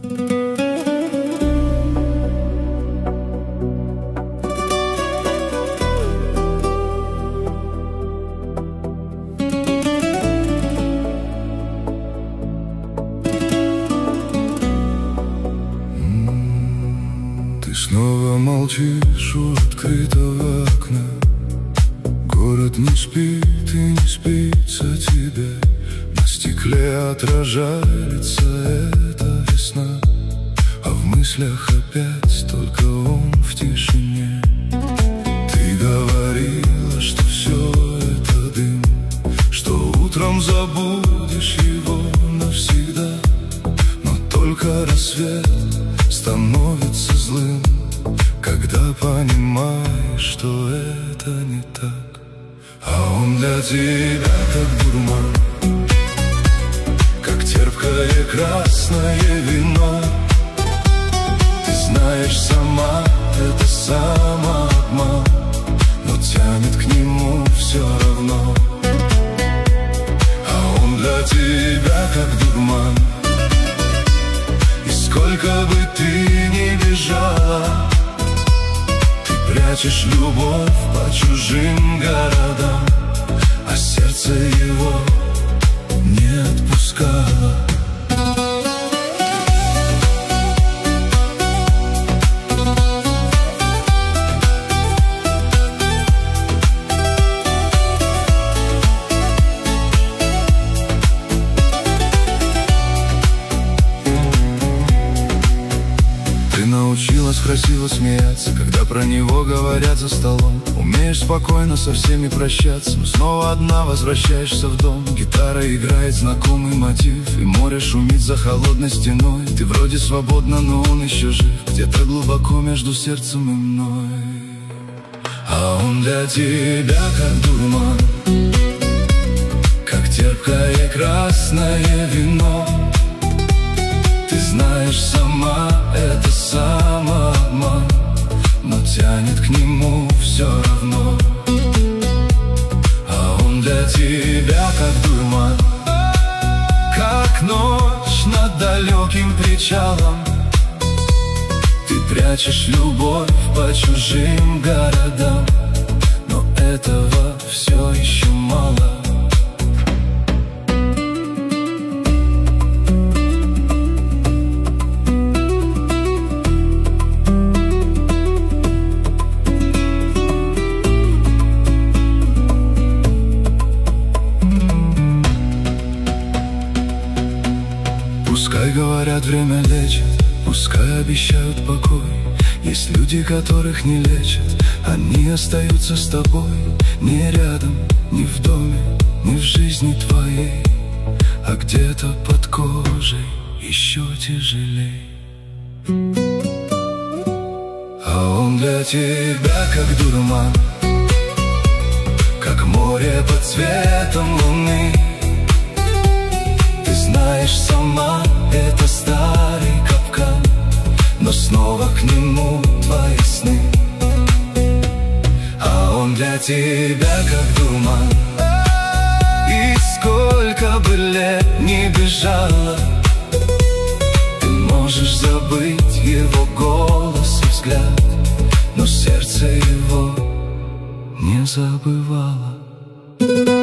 Ты снова молчишь у открытого окна. Город не спит и не спится тебе. На стекле отражается эта весна, а в мыслях опять только он в тишине. Ты говорила, что все это дым, что утром забудешь его навсегда. Но только рассвет становится злым, когда понимаешь, что это не так. А он для тебя как дурман, как терпкое красное вино. Ты знаешь сама, это самообман, но тянет к нему все равно. А он для тебя как дурман, и сколько бы ты ни бежала, ты прячешь любовь по чужим городам, а сердце его не отпускало. Ты научилась красиво смеяться, когда про него говорят за столом. Умеешь спокойно со всеми прощаться, но снова одна возвращаешься в дом. Гитара играет знакомый мотив, и море шумит за холодной стеной. Ты вроде свободна, но он еще жив, где-то глубоко между сердцем и мной. А он для тебя как дурман, как терпкое красное вино. Ты знаешь сама, это самообман, но тянет к нему все равно. А он для тебя как дурман, как ночь над далеким причалом. Ты прячешь любовь по чужим городам, но этого все еще мало. Пускай говорят, время лечит, пускай обещают покой. Есть люди, которых не лечат, они остаются с тобой. Не рядом, не в доме, не в жизни твоей, а где-то под кожей еще тяжелей. А он для тебя как дурман, как море под цветом луны. Ты знаешь сама, это старый капкан, но снова к нему твои сны. А он для тебя как дурман, и сколько бы лет ни бежала, ты можешь забыть его голос и взгляд, но сердце его не забывало.